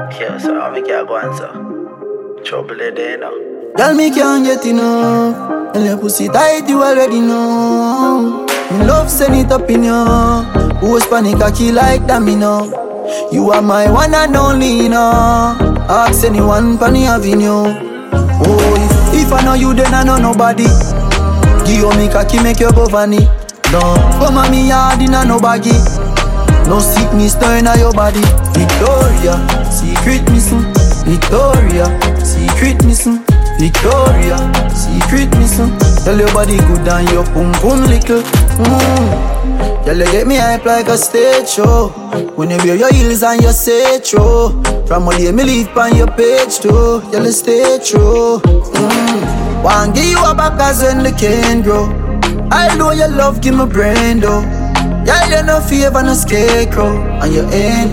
Yeah, so how me can go on, sir? Trouble it there now. Girl, me can't get enough. And your pussy tight, you already know. Me love send it up in you. Who's panic cocky like that, me know. You are my one and only, you know. Ask anyone pan the avenue. Oh, if I know you, then I know nobody. Give you me cocky, make you go vanny. Don't come at me hard in a no baggy. No sickness turn on your body. Victoria, secret missing. Victoria, secret missing. Victoria, secret missing. Tell your body good and your pum pum little. Tell you get me hype like a stage show. When you wear your heels and you say true. From all day me leave on your page too. Tell you stay true. One give you a back as when the can grow. I know your love give me brain though. Yeah, you no favor no scarecrow. And you ain't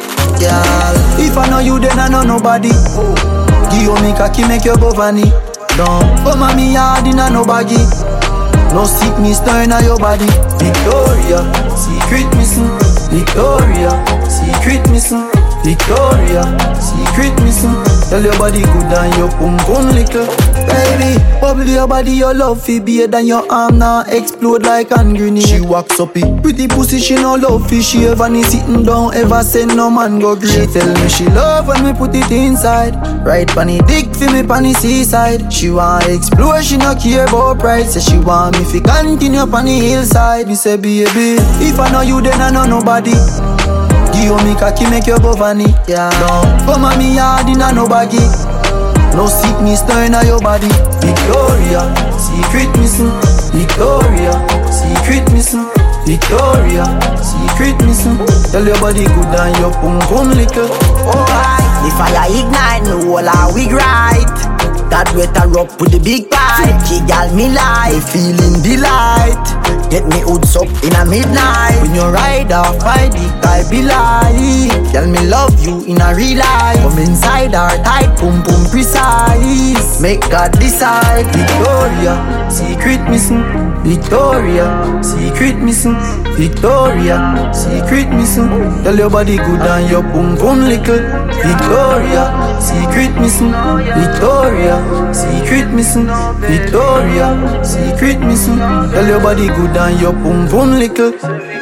girl. If I know you then I know nobody. Give you me cocky make you go vanny. Don't come at me hard in a no baggy. No sickness turn on your body. Victoria, secret missing. Victoria, secret missing. Victoria, secret missing. Tell your body good and your pum pum little. Baby, bubble your body, your love fi beer than your arm now explode like a grenade. She walks up it, pretty pussy she no love fi. She ever ni sitting down, ever send no man go great. She tell me she love when me put it inside. Right panny dick fi me panny seaside. She want explore, she no care about price. Say she want me fi continue panny hillside. Me say baby, if I know you then I know nobody. Give you me cocky make you go vanny. Yeah. Don't come at me hard in a no baggy. No sickness turn on your body. Victoria, secret missing. Victoria, secret missing. Victoria, secret missing. Tell your body good and your pum pum little. Alright, the fire ignite, no wall are we right. That wetter up with the big pipe. She gal me like feeling delight. Get me hoods up in a midnight. When you ride off by the I be like. Tell me love you in a real life. Come inside our tight, pum pum precise. Make God decide. Victoria, secret missing. Victoria, secret missing. Victoria, secret missing. Tell your body good and your pum pum little. Victoria, secret missing. Victoria, secret missing. Victoria, secret missing. Tell your body good and your pum pum little.